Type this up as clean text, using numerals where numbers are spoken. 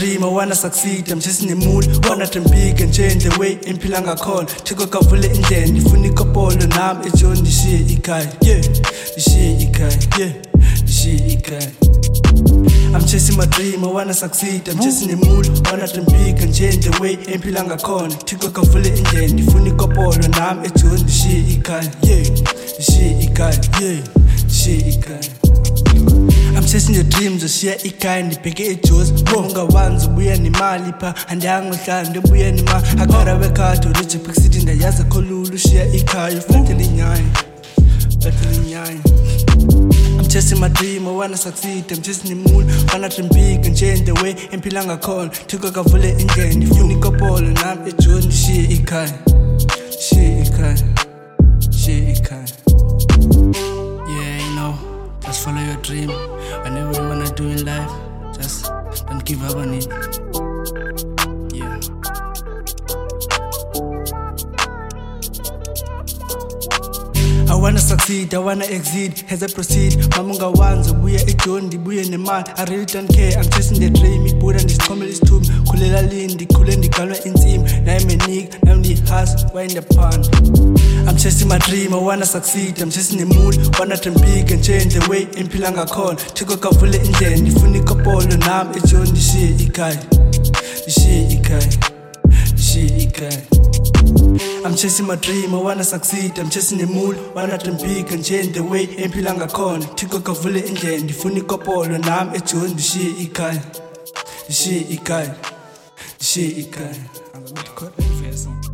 dream, I wanna succeed. I'm chasing the moon, wanna dream big and change the way impila ngakhona. Thiko kavule indlela, ndifuna ikopolo nami eJoni ndishiye ikhaya. Yeah, ndishiye ikhaya. Yeah, ndishiye ikhaya. I'm chasing my dream, I wanna succeed. I'm chasing the moon, wanna dream big and change the way impila ngakhona. Thiko kavule indlela, ndifuna ikopolo nami eJoni ndishiye ikhaya. Yeah, ndishiye ikhaya. Yeah, ndishiye ikhaya. I'm chasing the dreams, ushiya ikhaya ndibheke eJozi. Ungawanzi ubuya nemali pha, andiyangohlala ndibuya nemali. I gotta work hard to reach a big city, ndayazi khulula ushiya ikhaya. Ufatele inyaya, ufatele inyaya. I'm chasing my dream, I wanna succeed. I'm chasing the moon, wanna dream big and change the way impila ngakhona. Thiko kavule indlela, ndifuna ikopolo nami eJoni ndishiye ikhaya. Ndishiye ikhaya, ndishiye ikhaya. Yeah, you know, just follow your dream. Whenever you wanna do in life, just don't give up on it. Yeah. I wanna succeed, I wanna exceed as I proceed. Mama ungawanzi ubuya eJoni ndibuye nemali. I really don't care, I'm chasing the dream. Ibuda ndisichomela isithumi, khulela lini ndikhule ndigalwa insimu. Nami nigga, nami ndihustle, wind the pond. I'm chasing my dream, I wanna succeed. I'm chasing the moon, wanna dream big and change the way impila ngakhona. Thiko kavule indlela, ndifuna ikopolo nami eJoni ndishiye ikhaya. Ndishiye ikhaya, ndishiye ikhaya. I'm chasing my dream, I wanna succeed. I'm chasing the moon, wanna dream big and change the way impila ngakhona. Thiko kavule indlela, ndifuna ikopolo nami eJoni ndishiye ikhaya. Ndishiye ikhaya, ndishiye ikhaya.